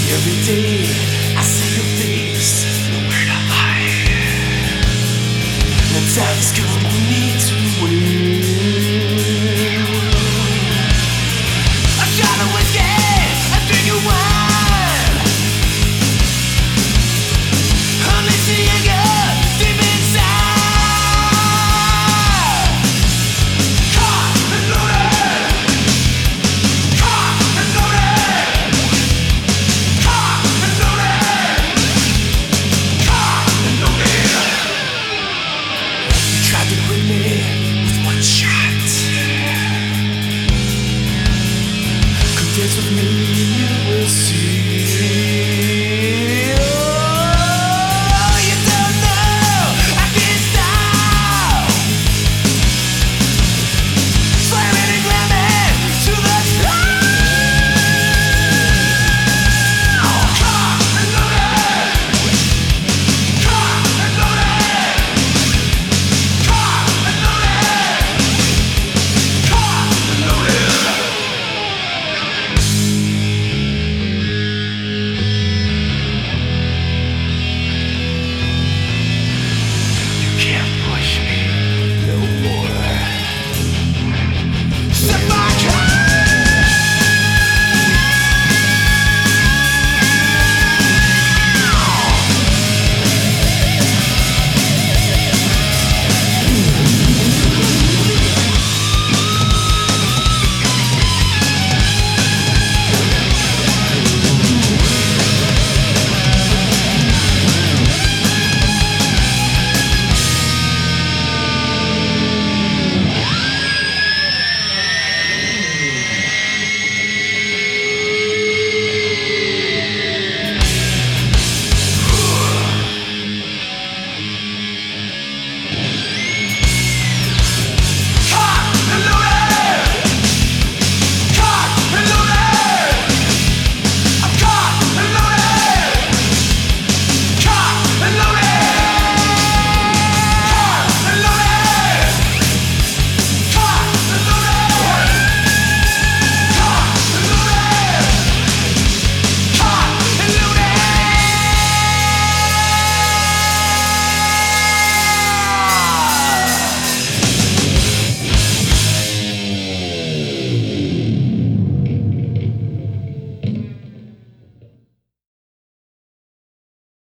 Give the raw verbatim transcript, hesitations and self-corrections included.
Every day I see your face, nowhere to hide. The time's come, we need to wait. I shot a whiskey, I drink a wine. Only see you go deep inside. Caught and loaded. Caught and loaded. Caught and loaded. Caught and loaded. You tried to quit me with one shot. Come dance with me, you will see.